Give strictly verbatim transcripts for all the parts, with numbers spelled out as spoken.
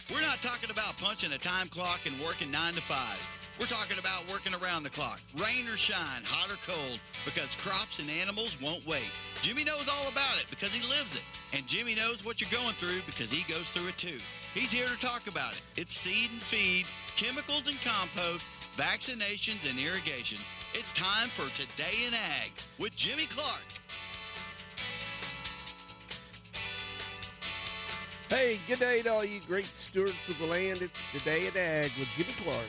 We're not talking about punching a time clock and working nine to five. We're talking about working around the clock, rain or shine, hot or cold, because crops and animals won't wait. Jimmy knows all about it because he lives it. And Jimmy knows what you're going through because he goes through it too. He's here to talk about it. It's seed and feed, chemicals and compost, vaccinations and irrigation. It's time for Today in Ag with Jimmy Clark. Hey, good day to all you great stewards of the land. It's Today in Ag with Jimmy Clark.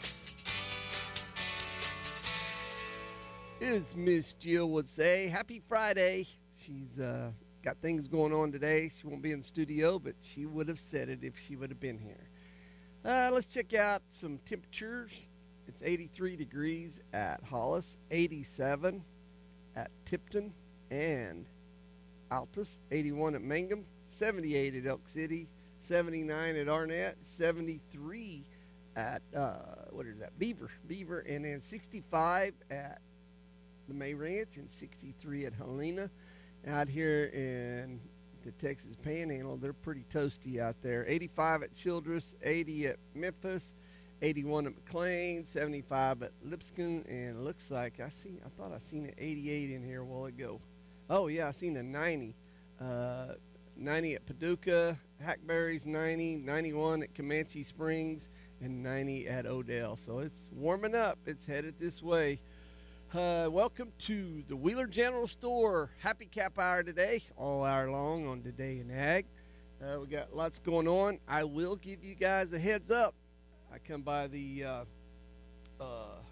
As Miss Jill would say, happy Friday. She's uh, got things going on today. She won't be in the studio, but she would have said it if she would have been here. Uh, let's check out some temperatures. It's eighty-three degrees at Hollis, eighty-seven at Tipton and Altus, eighty-one at Mangum, seventy-eight at Elk City, seventy-nine at Arnett, seventy-three at, uh, what is that, Beaver, Beaver, and then sixty-five at the May Ranch and sixty-three at Helena. Out here in the Texas Panhandle, they're pretty toasty out there. eighty-five at Childress, eighty at Memphis, eighty-one at McLean, seventy-five at Lipscomb, and it looks like I see, I thought I seen an eighty-eight in here a while ago. Oh yeah, I seen a ninety. Uh, ninety at Paducah, Hackberry's ninety, ninety-one at Comanche Springs, and ninety at Odell. So it's warming up. It's headed this way. Uh, welcome to the Wheeler General Store Happy Cap Hour today, all hour long on Today in Ag. Uh, we got lots going on. I will give you guys a heads up. I come by the, uh, uh,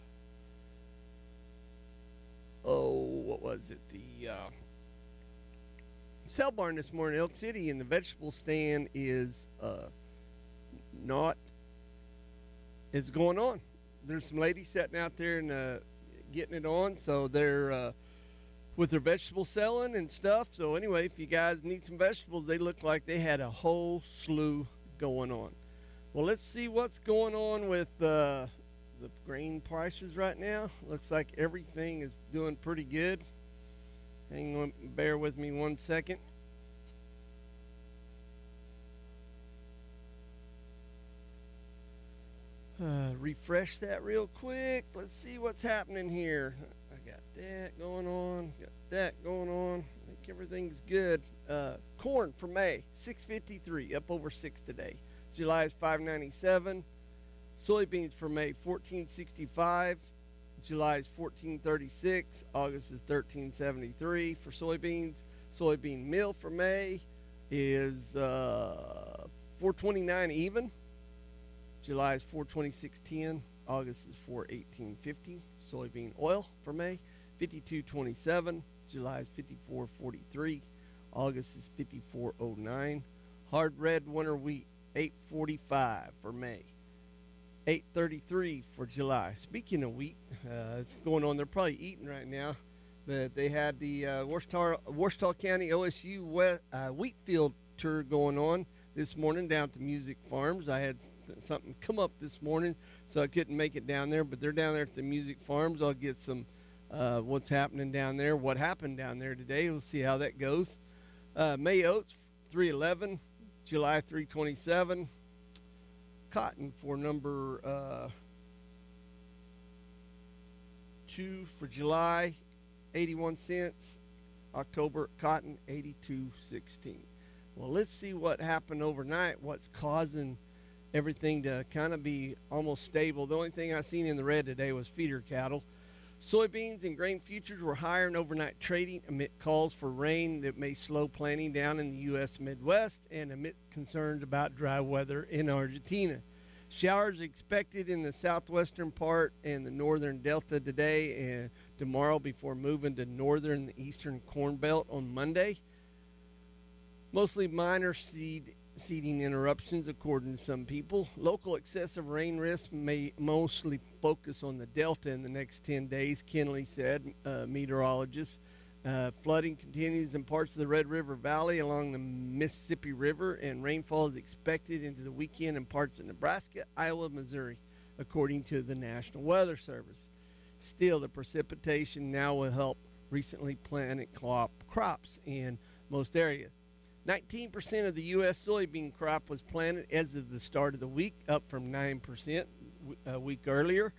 oh, what was it? The uh, sale barn this morning, Elk City, and the vegetable stand is uh, not, is going on. There's some ladies sitting out there and uh, getting it on, so they're uh, with their vegetables selling and stuff. So anyway, if you guys need some vegetables, they look like they had a whole slew going on. Well, let's see what's going on with uh, the grain prices right now. Looks like everything is doing pretty good. Hang on, bear with me one second. Uh, refresh that real quick. Let's see what's happening here. I got that going on. Got that going on. I think everything's good. Uh, corn for May, six fifty-three, up over six today. July is five ninety-seven. Soybeans for May, fourteen sixty-five. July is fourteen thirty-six. August is thirteen seventy-three for soybeans. Soybean meal for May is uh, four twenty-nine even. July is four twenty-six ten. August is four eighteen fifty. Soybean oil for May, fifty-two twenty-seven. July is fifty-four forty-three. August is fifty-four oh nine. Hard red winter wheat, eight forty-five for May, eight thirty-three for July. Speaking of wheat, uh, it's going on. They're probably eating right now. But they had the uh, Ouachita, Ouachita County O S U wet, uh, wheat field tour going on this morning down at the Music Farms. I had something come up this morning, so I couldn't make it down there. But they're down there at the Music Farms. I'll get some uh, what's happening down there, what happened down there today. We'll see how that goes. Uh, May oats, three eleven. July, three twenty-seven. Cotton for number uh, two for July, eighty-one cents. October cotton, eighty-two sixteen. Well, let's see what happened overnight, what's causing everything to kind of be almost stable. The only thing I seen in the red today was feeder cattle. Soybeans and grain futures were higher in overnight trading amid calls for rain that may slow planting down in the U S Midwest and amid concerns about dry weather in Argentina. Showers expected in the southwestern part and the northern delta today and tomorrow before moving to northern and eastern corn belt on Monday. Mostly minor seed seeding interruptions, according to some people. Local excessive rain risk may mostly focus on the delta in the next ten days, Kinley said, uh, meteorologist. Uh, flooding continues in parts of the Red River Valley along the Mississippi River, and rainfall is expected into the weekend in parts of Nebraska, Iowa, Missouri, according to the National Weather Service. Still, the precipitation now will help recently planted crop, crops in most areas. nineteen percent of the U S soybean crop was planted as of the start of the week, up from nine percent a week earlier.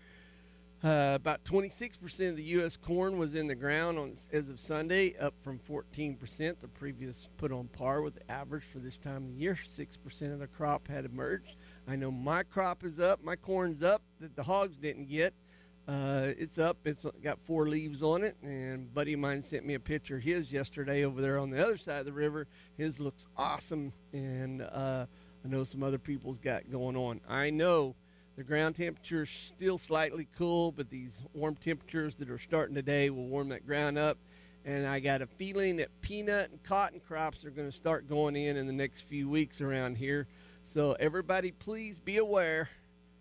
Uh, about twenty-six percent of the U S corn was in the ground on, as of Sunday, up from fourteen percent. The previous put on par with the average for this time of the year. six percent of the crop had emerged. I know my crop is up. My corn's up that the hogs didn't get. Uh, it's up. It's got four leaves on it. And a buddy of mine sent me a picture of his yesterday over there on the other side of the river. His looks awesome. And uh, I know some other people's got going on. I know the ground temperature is still slightly cool, but these warm temperatures that are starting today will warm that ground up. And I got a feeling that peanut and cotton crops are going to start going in in the next few weeks around here. So everybody, please be aware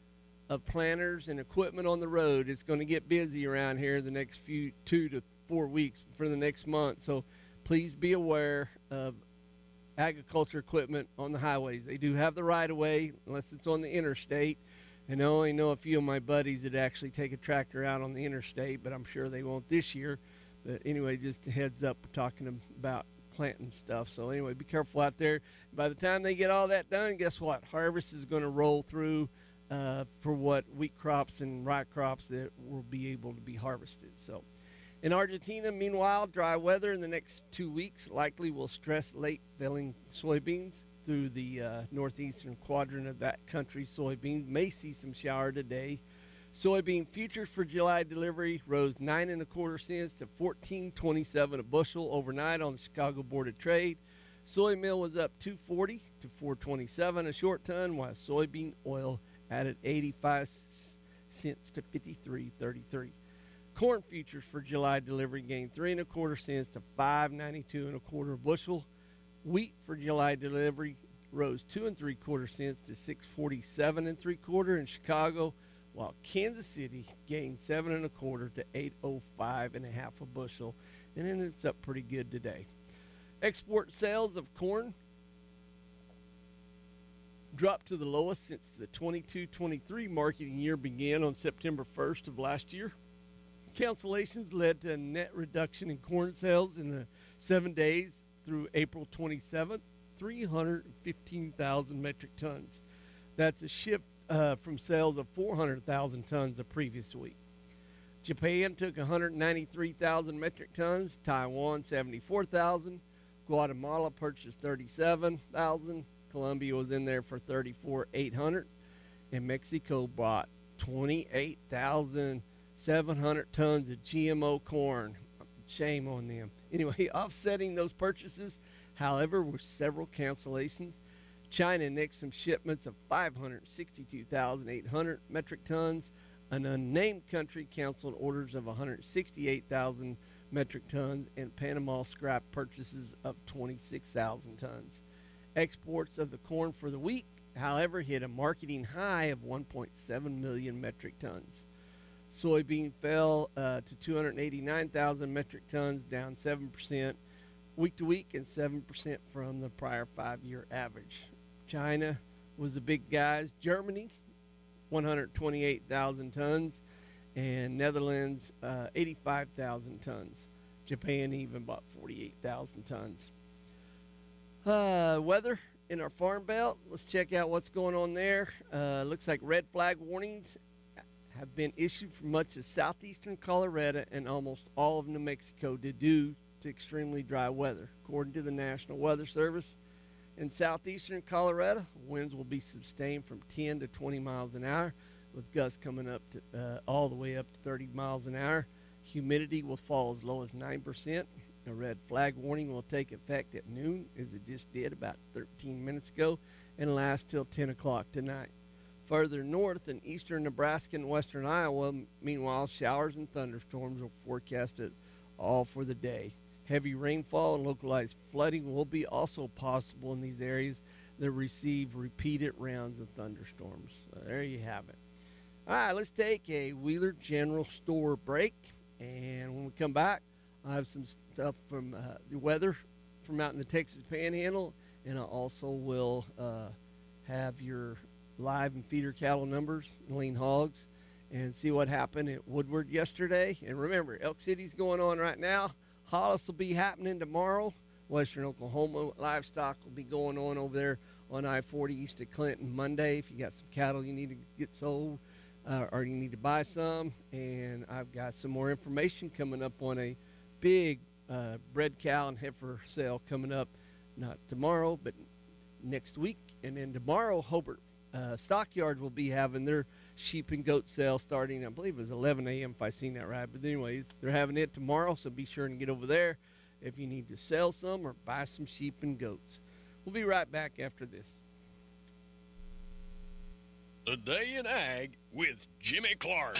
of planters and equipment on the road. It's going to get busy around here the next few two to four weeks for the next month. So please be aware of agriculture equipment on the highways. They do have the right of way unless it's on the interstate. And I only know a few of my buddies that actually take a tractor out on the interstate, but I'm sure they won't this year. But anyway, just a heads up, we're talking about planting stuff. So anyway, be careful out there. By the time they get all that done, guess what? Harvest is going to roll through uh, for what wheat crops and rye crops that will be able to be harvested. So in Argentina, meanwhile, dry weather in the next two weeks likely will stress late filling soybeans through the uh, northeastern quadrant of that country. Soybeans may see some shower today. Soybean futures for July delivery rose nine and a quarter cents to fourteen twenty-seven a bushel overnight on the Chicago Board of Trade. Soy meal was up two forty to four twenty-seven a short ton, while soybean oil added eighty-five cents to fifty-three thirty-three. Corn futures for July delivery gained three and a quarter cents to five ninety-two and a quarter a bushel. Wheat for July delivery rose two and three quarter cents to six forty-seven and three quarter in Chicago, while Kansas City gained seven and a quarter to eight oh five and a half a bushel, and then it's up pretty good today. Export sales of corn dropped to the lowest since the twenty-two twenty-three marketing year began on September first of last year. Cancellations led to a net reduction in corn sales in the seven days through April twenty-seventh, three hundred fifteen thousand metric tons. That's a shift uh, from sales of four hundred thousand tons the previous week. Japan took one hundred ninety-three thousand metric tons, Taiwan seventy-four thousand, Guatemala purchased thirty-seven thousand, Colombia was in there for thirty-four thousand eight hundred, and Mexico bought twenty-eight thousand seven hundred tons of G M O corn. Shame on them. Anyway, offsetting those purchases, however, were several cancellations. China nixed some shipments of five hundred sixty-two thousand eight hundred metric tons. An unnamed country canceled orders of one hundred sixty-eight thousand metric tons, and Panama scrapped purchases of twenty-six thousand tons. Exports of the corn for the week, however, hit a marketing high of one point seven million metric tons. Soybean fell uh, to two hundred eighty-nine thousand metric tons, down seven percent week to week and seven percent from the prior five-year average. China was the big guys. Germany, one hundred twenty-eight thousand tons, and Netherlands, uh, eighty-five thousand tons. Japan even bought forty-eight thousand tons. Uh, weather in our farm belt. Let's check out what's going on there. Uh, looks like red flag warnings have been issued for much of southeastern Colorado and almost all of New Mexico due to extremely dry weather. According to the National Weather Service, in southeastern Colorado, winds will be sustained from ten to twenty miles an hour, with gusts coming up to uh, all the way up to thirty miles an hour. Humidity will fall as low as nine percent. A red flag warning will take effect at noon, as it just did about thirteen minutes ago, and last till ten o'clock tonight. Further north in eastern Nebraska and western Iowa, meanwhile, showers and thunderstorms are forecasted all for the day. Heavy rainfall and localized flooding will be also possible in these areas that receive repeated rounds of thunderstorms. So there you have it. All right, let's take a Wheeler General Store break, and when we come back, I have some stuff from uh, the weather from out in the Texas Panhandle, and I also will uh, have your live and feeder cattle numbers, lean hogs, and see what happened at Woodward yesterday. And remember, Elk City's going on right now. Hollis will be happening tomorrow. Western Oklahoma. Livestock will be going on over there on I forty east of Clinton Monday. If you got some cattle you need to get sold uh, or you need to buy some. And I've got some more information coming up on a big uh, bred cow and heifer sale coming up, not tomorrow, but next week. And then tomorrow, Hobart uh, Stockyard will be having their sheep and goat sale starting, I believe it was eleven a.m. if I seen that right. But anyways, they're having it tomorrow, so be sure and get over there if you need to sell some or buy some sheep and goats. We'll be right back after this. The Day in Ag with Jimmy Clark.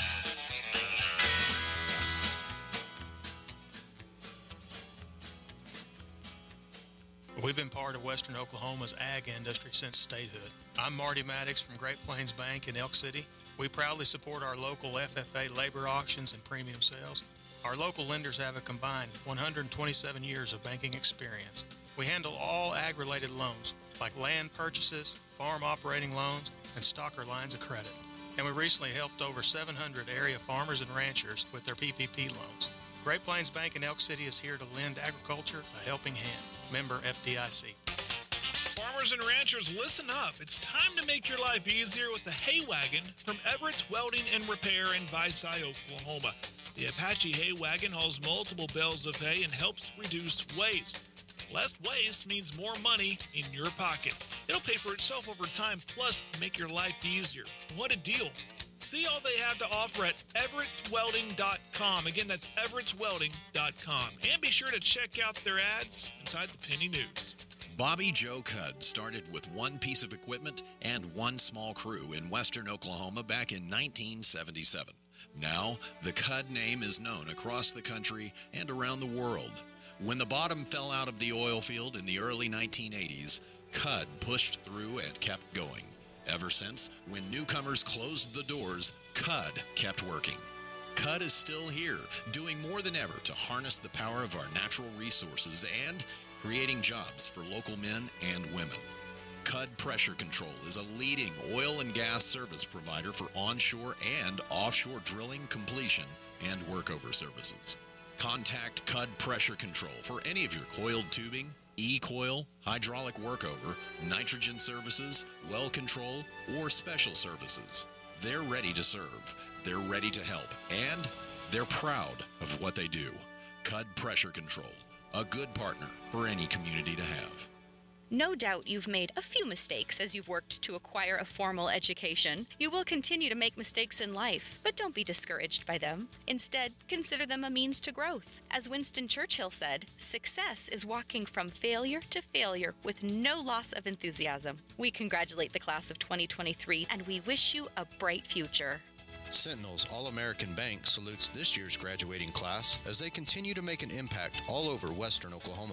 We've been part of Western Oklahoma's ag industry since statehood. I'm Marty Maddox from Great Plains Bank in Elk City. We proudly support our local F F A labor auctions and premium sales. Our local lenders have a combined one hundred twenty-seven years of banking experience. We handle all ag-related loans, like land purchases, farm operating loans, and stocker lines of credit. And we recently helped over seven hundred area farmers and ranchers with their P P P loans. Great Plains Bank in Elk City is here to lend agriculture a helping hand. Member F D I C. Farmers and ranchers, listen up. It's time to make your life easier with the Hay Wagon from Everett's Welding and Repair in Visay, Oklahoma. The Apache Hay Wagon hauls multiple bales of hay and helps reduce waste. Less waste means more money in your pocket. It'll pay for itself over time, plus make your life easier. What a deal. See all they have to offer at everetts welding dot com. Again, that's everetts welding dot com. And be sure to check out their ads inside the Penny News. Bobby Joe Cudd started with one piece of equipment and one small crew in western Oklahoma back in nineteen seventy-seven. Now, the Cudd name is known across the country and around the world. When the bottom fell out of the oil field in the early nineteen eighties, Cudd pushed through and kept going. Ever since, when newcomers closed the doors, Cudd kept working. Cudd is still here, doing more than ever to harness the power of our natural resources and creating jobs for local men and women. Cudd Pressure Control is a leading oil and gas service provider for onshore and offshore drilling, completion, and workover services. Contact Cudd Pressure Control for any of your coiled tubing, e-coil, hydraulic workover, nitrogen services, well control, or special services. They're ready to serve, they're ready to help, and they're proud of what they do. Cudd Pressure Control, a good partner for any community to have. No doubt you've made a few mistakes as you've worked to acquire a formal education. You will continue to make mistakes in life, but don't be discouraged by them. Instead, consider them a means to growth. As Winston Churchill said, success is walking from failure to failure with no loss of enthusiasm. We congratulate the class of twenty twenty-three, and we wish you a bright future. Sentinel's All-American Bank salutes this year's graduating class as they continue to make an impact all over western Oklahoma.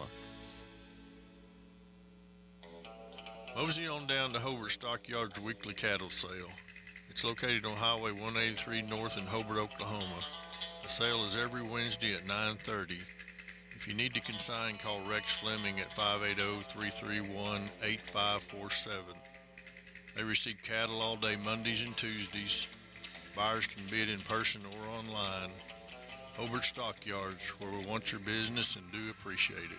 Mosey on down to Hobart Stockyards weekly cattle sale. It's located on Highway one eighty-three North in Hobart, Oklahoma. The sale is every Wednesday at nine thirty. If you need to consign, call Rex Fleming at five eight zero, three three one, eight five four seven. They receive cattle all day Mondays and Tuesdays. Buyers can bid in person or online. Hobart Stockyards, where we want your business and do appreciate it.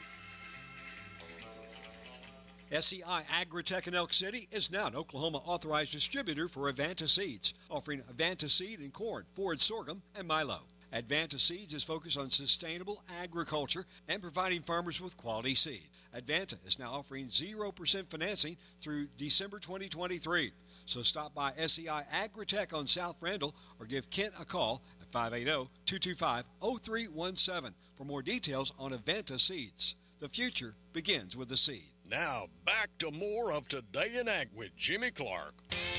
S E I Agritech in Elk City is now an Oklahoma authorized distributor for Advanta Seeds, offering Advanta Seed in corn, forage sorghum, and milo. Advanta Seeds is focused on sustainable agriculture and providing farmers with quality seed. Advanta is now offering zero percent financing through December twenty twenty-three. So stop by S E I Agritech on South Randall or give Kent a call at five eight zero, two two five, zero three one seven for more details on Advanta Seeds. The future begins with the seed. Now, back to more of Today in Ag with Jimmy Clark.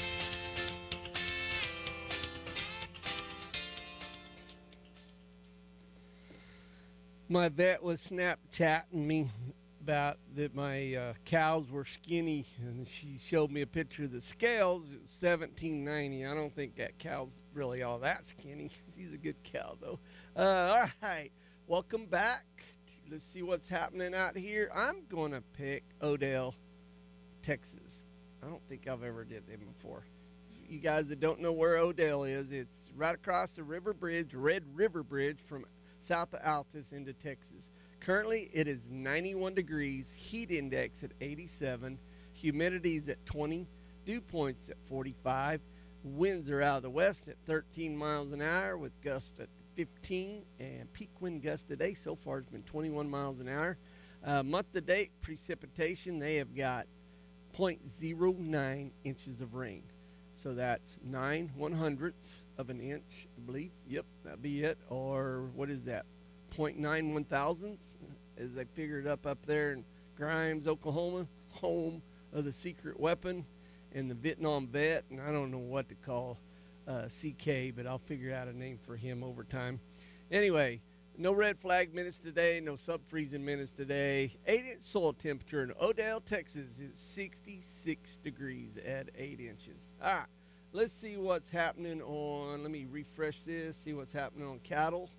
My vet was Snapchatting me about that my uh, cows were skinny, and she showed me a picture of the scales. It was seventeen ninety. I don't think that cow's really all that skinny. She's a good cow, though. Uh, all right, welcome back. Let's see what's happening out here. I'm going to pick Odell, Texas. I don't think I've ever did them before. You guys that don't know where Odell is, it's right across the river bridge, Red River Bridge, from south of Altus into Texas. Currently, it is ninety-one degrees, heat index at eighty-seven, humidity is at twenty, dew points at forty-five, winds are out of the west at thirteen miles an hour with gusts at fifteen, and peak wind gust today so far has been twenty-one miles an hour. Uh, month to date precipitation, they have got zero point zero nine inches of rain. So that's nine one hundredths of an inch, I believe. Yep, that'd be it. Or what is that? zero point nine one thousandths, as they figured up up there in Grimes, Oklahoma, home of the secret weapon and the Vietnam vet. And I don't know what to call uh, C K, but I'll figure out a name for him over time. Anyway, no red flag minutes today, no sub-freezing minutes today. eight inch soil temperature in Odell, Texas is sixty-six degrees at eight inches. All right, let's see what's happening on, let me refresh this, see what's happening on cattle.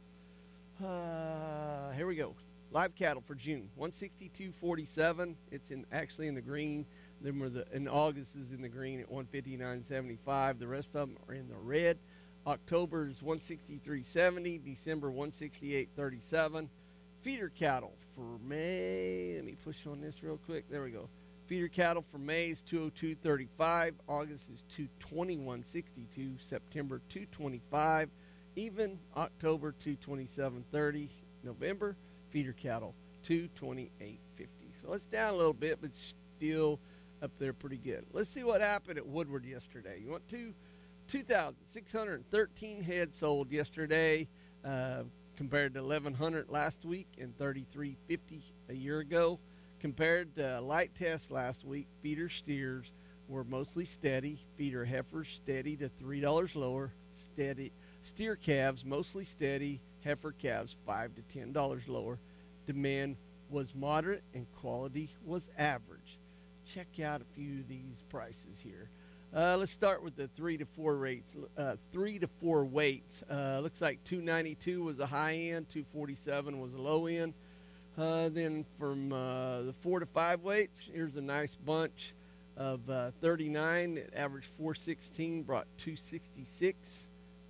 Uh, here we go. Live cattle for June, one sixty-two forty-seven. It's in actually in the green. Then we're the in August is in the green at one fifty-nine seventy-five. The rest of them are in the red. October is one sixty-three seventy. December one sixty-eight thirty-seven. Feeder cattle for May. Let me push on this real quick. There we go. Feeder cattle for May is two oh two thirty-five. August is two twenty-one sixty-two. September two twenty-five. Even October two twenty-seven thirty. November feeder cattle two twenty-eight fifty. So it's down a little bit, but still up there pretty good. Let's see what happened at Woodward yesterday. You want to two thousand six hundred thirteen head sold yesterday, uh, compared to eleven hundred last week and thirty-three fifty a year ago. Compared to light test last week, feeder steers were mostly steady. Feeder heifers steady to three dollars lower. Steady steer calves mostly steady. Heifer calves five to ten dollars lower. Demand was moderate and quality was average. Check out a few of these prices here. Uh, let's start with the three to four rates. Uh, three to four weights. Uh, looks like two ninety-two was the high end, two forty-seven was the low end. Uh, then from uh, the four to five weights, here's a nice bunch of uh, thirty-nine. It averaged four sixteen, brought two sixty-six.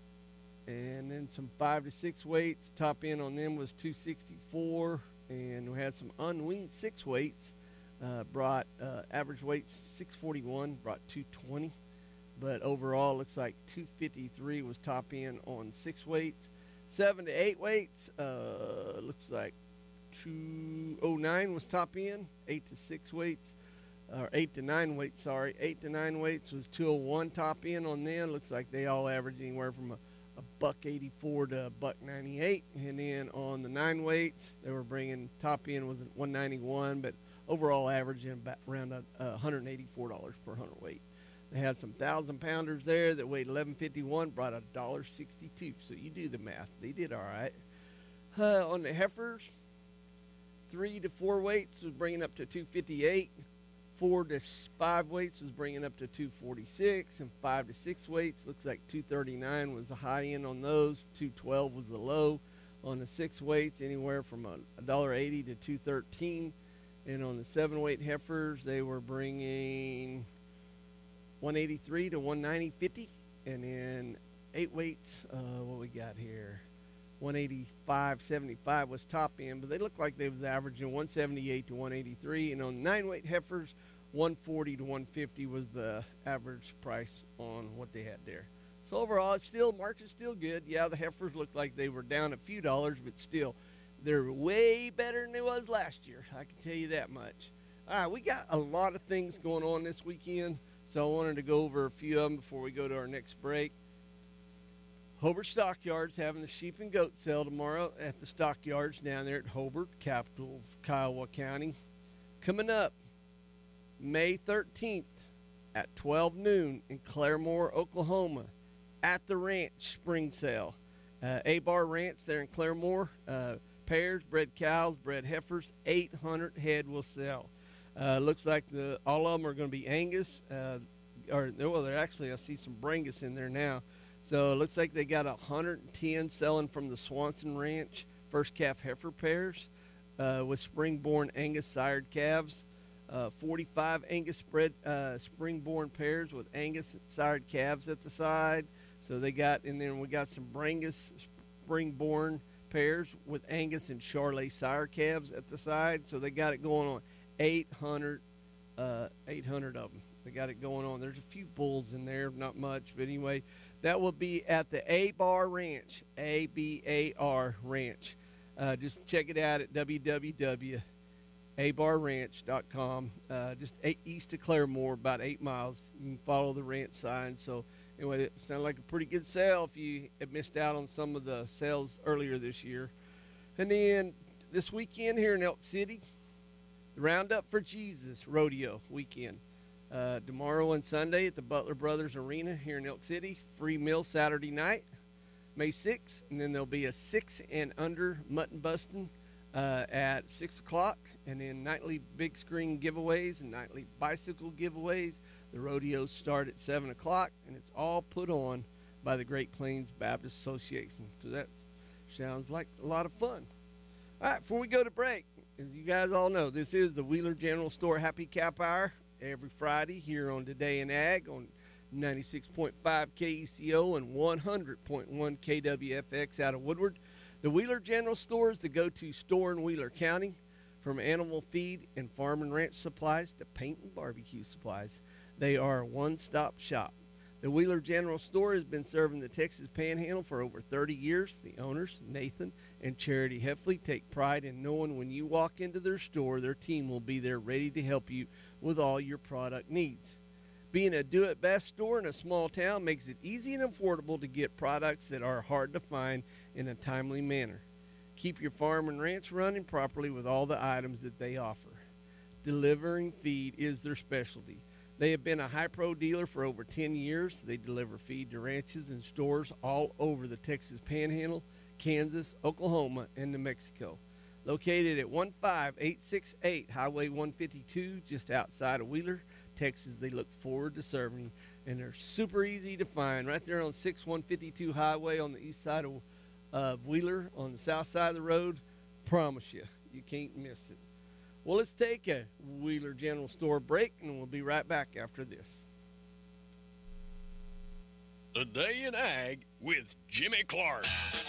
And then some five to six weights. Top end on them was two sixty-four. And we had some unwinged six weights. Uh, brought uh, average weights six forty-one, brought two twenty. But overall, looks like two fifty-three was top end on six weights. Seven to eight weights, uh, looks like two oh nine was top end. Eight to six weights, or eight to nine weights, sorry. Eight to nine weights was two oh one top end on them. Looks like they all average anywhere from a a buck eighty-four to a buck ninety-eight. And then on the nine weights, they were bringing top end was at one ninety-one, but overall averaging about around a, a one hundred eighty-four dollars per hundredweight. They had some thousand pounders there that weighed eleven fifty-one, brought a dollar sixty-two. So you do the math. They did all right. Uh, on the heifers, three to four weights was bringing up to two fifty-eight. Four to five weights was bringing up to two forty-six, and five to six weights looks like two thirty-nine was the high end on those. two twelve was the low. On the six weights, anywhere from a dollar eighty to two thirteen. And on the seven weight heifers, they were bringing one eighty-three to one ninety fifty. And then eight weights, uh, what we got here? one eighty-five seventy-five was top end, but they looked like they was averaging one seventy-eight to one eighty-three. And on nine weight heifers, one forty to one fifty was the average price on what they had there. So overall, it's still, market's still good. Yeah, the heifers looked like they were down a few dollars, but still, they're way better than it was last year. I can tell you that much. All right, we got a lot of things going on this weekend, so I wanted to go over a few of them before we go to our next break. Hobart Stockyards having the sheep and goat sale tomorrow at the stockyards down there at Hobart, capital of Kiowa County. Coming up May thirteenth at twelve noon in Claremore, Oklahoma, at the ranch spring sale. Uh, A-Bar Ranch there in Claremore. Uh, pairs, bred cows, bred heifers, eight hundred head will sell. Uh, looks like the all of them are going to be Angus. Uh, or well, they're actually, I see some Brangus in there now. So it looks like they got one hundred ten selling from the Swanson Ranch first calf heifer pairs uh, with spring-born Angus sired calves. Uh, forty-five Angus bred uh, spring-born pairs with Angus sired calves at the side. So they got, and then we got some Brangus spring-born pairs with Angus and Charolais sire calves at the side. So they got it going on. eight hundred, uh, eight hundred of them. They got it going on. There's a few bulls in there, not much, but anyway, that will be at the A-Bar Ranch, A B A R Ranch. Uh, just check it out at w w w dot a bar ranch dot com. Uh, just eight, east of Claremore, about eight miles. You can follow the ranch sign. So anyway, it sounded like a pretty good sale if you had missed out on some of the sales earlier this year. And then this weekend here in Elk City, the Roundup for Jesus Rodeo weekend. Uh, tomorrow and Sunday at the Butler Brothers Arena here in Elk City. Free meal Saturday night, May sixth. And then there'll be a six and under mutton busting uh, at six o'clock. And then nightly big screen giveaways and nightly bicycle giveaways. The rodeos start at seven o'clock, and it's all put on by the Great Plains Baptist Association. So that sounds like a lot of fun. All right, before we go to break, as you guys all know, this is the Wheeler General Store Happy Cap Hour every Friday here on Today in Ag on ninety-six point five K E C O and one hundred point one K W F X out of Woodward. The Wheeler General Store is the go-to store in Wheeler County, from animal feed and farm and ranch supplies to paint and barbecue supplies. They are a one-stop shop. The Wheeler General Store has been serving the Texas Panhandle for over thirty years. The owners, Nathan and Charity Heffley, take pride in knowing when you walk into their store, their team will be there ready to help you with all your product needs. Being a do-it-best store in a small town makes it easy and affordable to get products that are hard to find in a timely manner. Keep your farm and ranch running properly with all the items that they offer. Delivering feed is their specialty. They have been a Hi-Pro dealer for over ten years. They deliver feed to ranches and stores all over the Texas Panhandle, Kansas, Oklahoma, and New Mexico. Located at one five eight six eight Highway one fifty-two, just outside of Wheeler, Texas. They look forward to serving you, and they're super easy to find. Right there on six one fifty-two Highway on the east side of uh, Wheeler, on the south side of the road. Promise you, you can't miss it. Well, let's take a Wheeler General Store break, and we'll be right back after this. The Day in Ag with Jimmy Clark.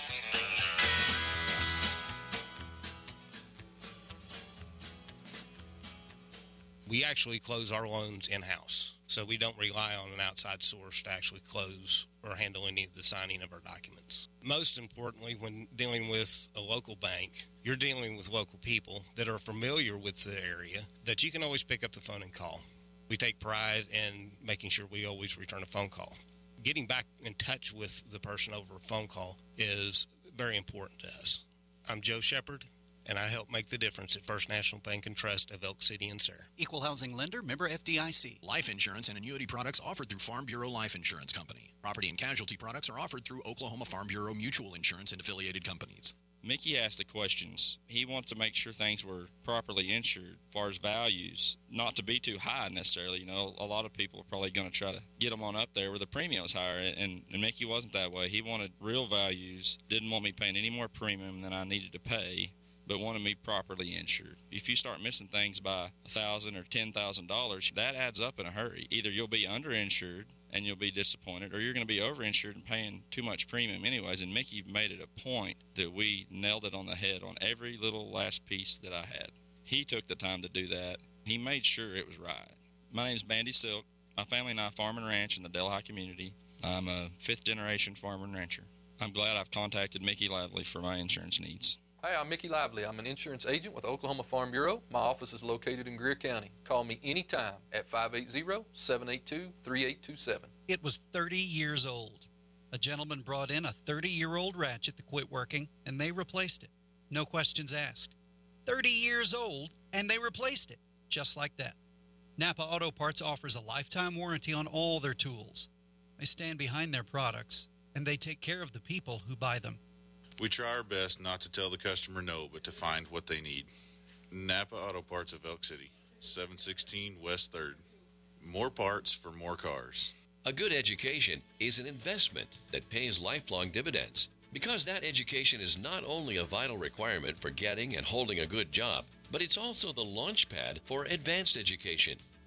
We actually close our loans in-house, so we don't rely on an outside source to actually close or handle any of the signing of our documents. Most importantly, when dealing with a local bank, you're dealing with local people that are familiar with the area that you can always pick up the phone and call. We take pride in making sure we always return a phone call. Getting back in touch with the person over a phone call is very important to us. I'm Joe Shepard, and I help make the difference at First National Bank and Trust of Elk City and Sayre. Equal housing lender, member F D I C. Life insurance and annuity products offered through Farm Bureau Life Insurance Company. Property and casualty products are offered through Oklahoma Farm Bureau Mutual Insurance and affiliated companies. Mickey asked the questions. He wants to make sure things were properly insured as far as values, not to be too high necessarily. You know, a lot of people are probably going to try to get them on up there where the premium is higher, and, and Mickey wasn't that way. He wanted real values, didn't want me paying any more premium than I needed to pay, but wanted me properly insured. If you start missing things by a thousand dollars or ten thousand dollars, that adds up in a hurry. Either you'll be underinsured and you'll be disappointed, or you're going to be overinsured and paying too much premium anyways. And Mickey made it a point that we nailed it on the head on every little last piece that I had. He took the time to do that. He made sure it was right. My name's Bandy Silk. My family and I farm and ranch in the Delhi community. I'm a fifth-generation farmer and rancher. I'm glad I've contacted Mickey Lively for my insurance needs. Hi, I'm Mickey Lively. I'm an insurance agent with Oklahoma Farm Bureau. My office is located in Greer County. Call me anytime at five eight zero, seven eight two, three eight two seven. It was thirty years old. A gentleman brought in a thirty-year-old ratchet that quit working, and they replaced it. No questions asked. thirty years old, and they replaced it, just like that. Napa Auto Parts offers a lifetime warranty on all their tools. They stand behind their products, and they take care of the people who buy them. We try our best not to tell the customer no, but to find what they need. Napa Auto Parts of Elk City, seven sixteen West third. More parts for more cars. A good education is an investment that pays lifelong dividends, because that education is not only a vital requirement for getting and holding a good job, but it's also the launch pad for advanced education.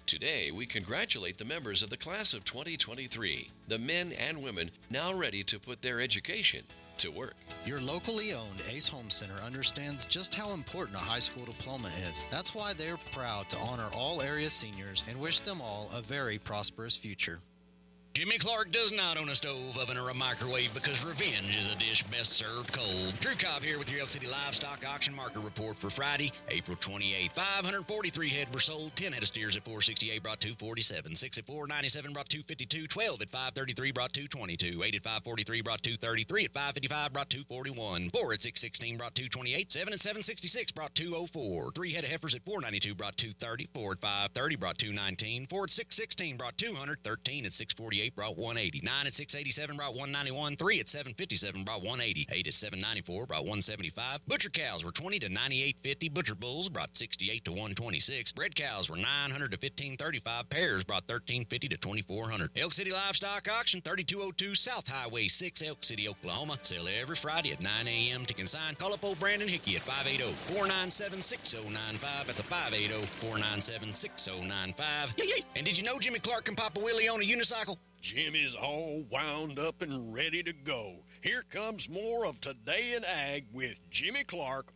Today, we congratulate the members of the class of twenty twenty-three, the men and women now ready to put their education to work. Your locally owned Ace Home Center understands just how important a high school diploma is. That's why they're proud to honor all area seniors and wish them all a very prosperous future. Jimmy Clark does not own a stove, oven, or a microwave because revenge is a dish best served cold. Drew Cobb here with your Elk City Livestock Auction Market Report for Friday, April twenty-eighth. five hundred forty-three head were sold, ten head of steers at four sixty-eight brought two forty-seven, six at four ninety-seven brought two fifty-two, twelve at five thirty-three brought two twenty-two, eight at five forty-three brought two thirty-three, at five fifty-five brought two forty-one, four at six sixteen brought two twenty-eight, seven at seven sixty-six brought two oh four, three head of heifers at four ninety-two brought two thirty, four at five thirty brought two nineteen, four at six sixteen brought two hundred, thirteen at six forty-eight brought one eighty, nine at six eighty-seven brought one ninety-one, three at seven fifty-seven brought one eighty, eight at seven ninety-four brought one seventy-five. Butcher cows were twenty to ninety-eight fifty, butcher bulls brought sixty-eight to one twenty-six, bred cows were nine hundred to fifteen thirty-five, pairs brought thirteen fifty to twenty-four hundred. Elk City Livestock Auction, thirty-two oh two South Highway six, Elk City, Oklahoma. Sale every Friday at nine a.m. to consign. Call up old Brandon Hickey at five eight zero, four nine seven, six zero nine five. That's a five eight zero, four nine seven, six zero nine five. Yay, yay. And did you know Jimmy Clark can pop a wheelie on a unicycle? Jimmy's all wound up and ready to go. Here comes more of Today in Ag with Jimmy Clark.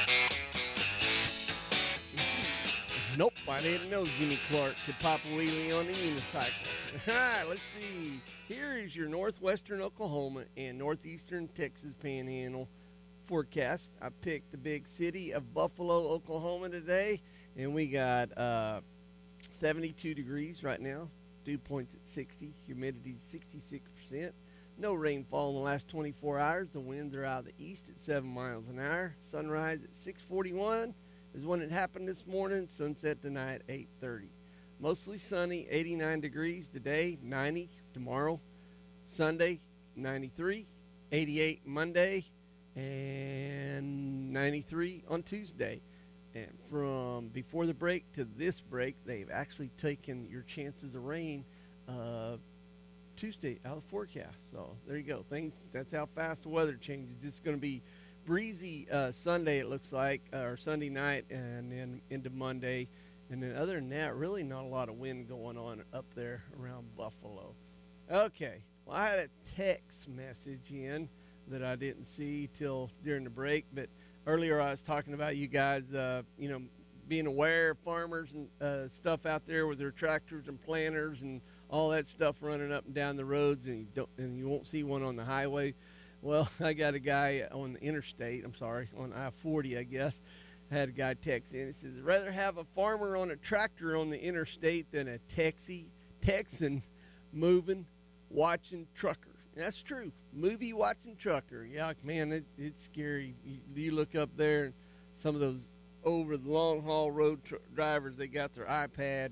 Nope, I didn't know Jimmy Clark could pop a wheelie on a unicycle. All right, let's see. Here is your northwestern Oklahoma and northeastern Texas Panhandle forecast. I picked the big city of Buffalo, Oklahoma today, and we got uh, seventy-two degrees right now. Dew points at sixty, humidity sixty-six percent. No rainfall in the last twenty-four hours. The winds are out of the east at seven miles an hour. Sunrise at six forty-one is when it happened this morning. Sunset tonight, eight thirty. Mostly sunny, eighty-nine degrees today, ninety tomorrow. Sunday, ninety-three, eighty-eight Monday, and ninety-three on Tuesday. And from before the break to this break, they've actually taken your chances of rain uh, Tuesday out of the forecast. So there you go. Things, that's how fast the weather changes. It's going to be breezy uh, Sunday, it looks like, uh, or Sunday night, and then into Monday. And then other than that, really not a lot of wind going on up there around Buffalo. Okay. Well, I had a text message in that I didn't see till during the break, but earlier I was talking about you guys, uh, you know, being aware of farmers and uh, stuff out there with their tractors and planters and all that stuff running up and down the roads, and you don't, and you won't see one on the highway. Well, I got a guy on the interstate. I'm sorry, on I forty, I guess. I had a guy text in. He says, "I'd rather have a farmer on a tractor on the interstate than a Texie, Texan moving, watching trucker." And that's true. Movie watching trucker. Yeah, man, it, it's scary. You, you look up there, and some of those over the long haul road tr- drivers, they got their iPad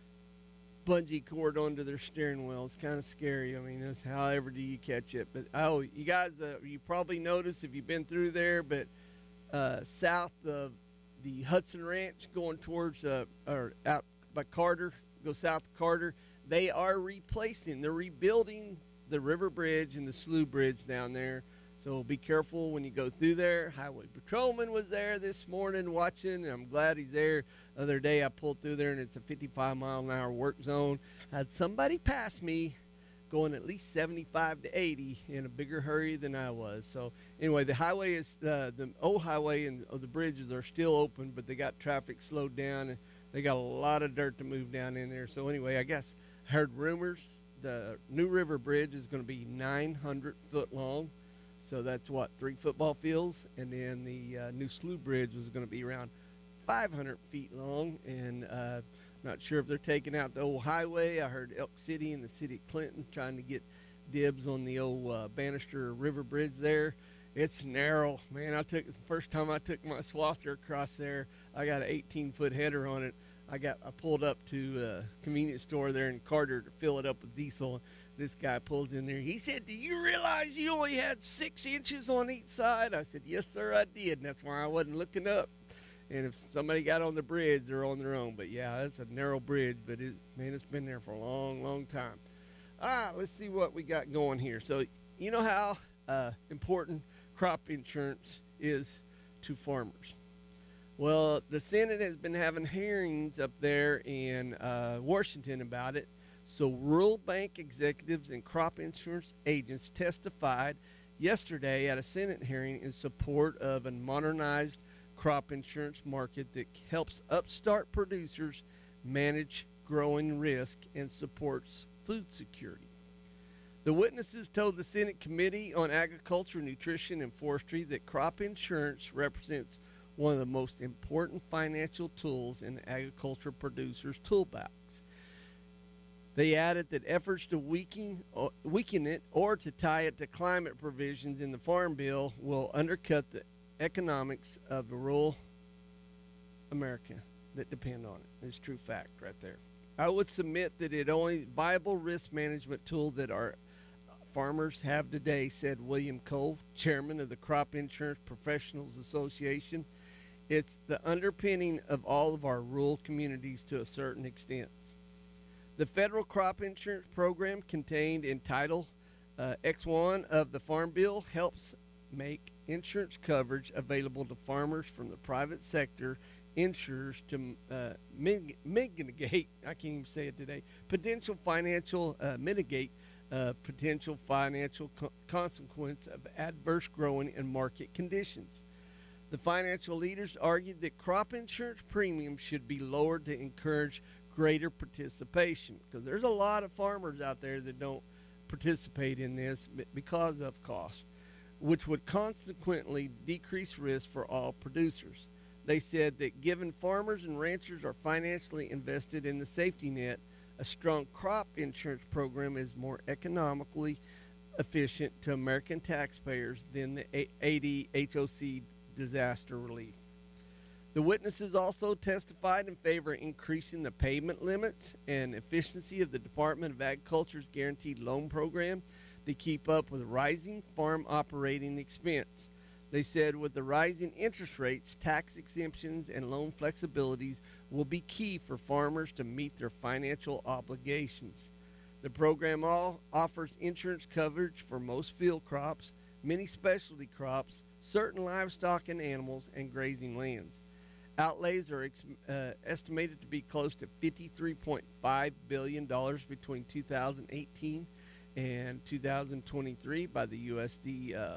bungee cord onto their steering wheel. It's kind of scary. I mean, that's however do you catch it. But oh, you guys, uh, you probably noticed if you've been through there, but uh, south of the Hudson Ranch, going towards uh, or out by Carter, go south of Carter, they are replacing. They're rebuilding the river bridge and the slough bridge down there. So be careful when you go through there. Highway patrolman was there this morning watching, and I'm glad he's there. The other day I pulled through there, and it's a fifty-five mile an hour work zone. I had somebody pass me going at least seventy-five to eighty in a bigger hurry than I was. So anyway, the highway is, uh, the old highway and uh, the bridges are still open, but they got traffic slowed down, and they got a lot of dirt to move down in there. So anyway, I guess I heard rumors the New River Bridge is going to be nine hundred foot long. So that's what, three football fields. And then the uh, new Slough Bridge was going to be around five hundred feet long. And uh, not sure if they're taking out the old highway. I heard Elk City and the city of Clinton trying to get dibs on the old uh, Bannister River Bridge there. It's narrow, man. I took the first time I took my swather across there, I got an eighteen foot header on it. I got I pulled up to a convenience store there in Carter to fill it up with diesel. This guy pulls in there. He said, "Do you realize you only had six inches on each side?" I said, "Yes, sir, I did." And that's why I wasn't looking up. And if somebody got on the bridge, they're on their own. But yeah, that's a narrow bridge, but it, man, it's been there for a long, long time. All right, let's see what we got going here. So you know how uh, important crop insurance is to farmers. Well, the Senate has been having hearings up there in uh, Washington about it. So rural bank executives and crop insurance agents testified yesterday at a Senate hearing in support of a modernized crop insurance market that helps upstart producers manage growing risk and supports food security. The witnesses told the Senate Committee on Agriculture, Nutrition, and Forestry that crop insurance represents one of the most important financial tools in the agriculture producer's toolbox. They added that efforts to weaken, uh, weaken it or to tie it to climate provisions in the Farm Bill will undercut the economics of rural America that depend on it. It's true fact right there. I would submit that it only viable risk management tool that our farmers have today, said William Cole, chairman of the Crop Insurance Professionals Association. It's the underpinning of all of our rural communities to a certain extent. The federal crop insurance program contained in Title uh, X one of the Farm Bill helps make insurance coverage available to farmers from the private sector insurers to uh, mig- mitigate, I can't even say it today, potential financial, uh, mitigate uh, potential financial co- consequence of adverse growing and market conditions. The financial leaders argued that crop insurance premiums should be lowered to encourage greater participation, because there's a lot of farmers out there that don't participate in this because of cost, which would consequently decrease risk for all producers. They said that given farmers and ranchers are financially invested in the safety net, a strong crop insurance program is more economically efficient to American taxpayers than the A D H O C disaster relief. The witnesses also testified in favor of increasing the payment limits and efficiency of the Department of Agriculture's Guaranteed Loan Program to keep up with rising farm operating expense. They said with the rising interest rates, tax exemptions and loan flexibilities will be key for farmers to meet their financial obligations. The program all offers insurance coverage for most field crops, many specialty crops, certain livestock and animals, and grazing lands. Outlays are ex- uh, estimated to be close to fifty-three point five billion dollars between two thousand eighteen and two thousand twenty-three by the U S D, uh,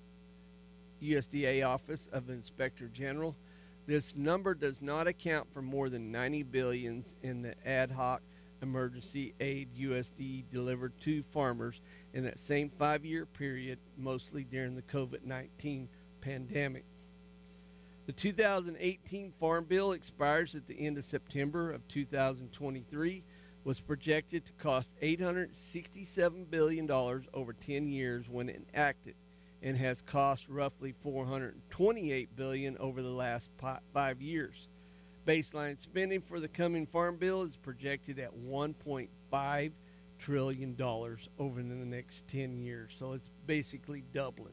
U S D A Office of the Inspector General. This number does not account for more than ninety billion dollars in the ad hoc emergency aid U S D delivered to farmers in that same five-year period, mostly during the COVID nineteen pandemic. The two thousand eighteen Farm Bill expires at the end of September of two thousand twenty-three, was projected to cost eight hundred sixty-seven billion dollars over ten years when enacted, and has cost roughly four hundred twenty-eight billion dollars over the last five years. Baseline spending for the coming Farm Bill is projected at one point five trillion dollars over the next ten years, so it's basically doubling.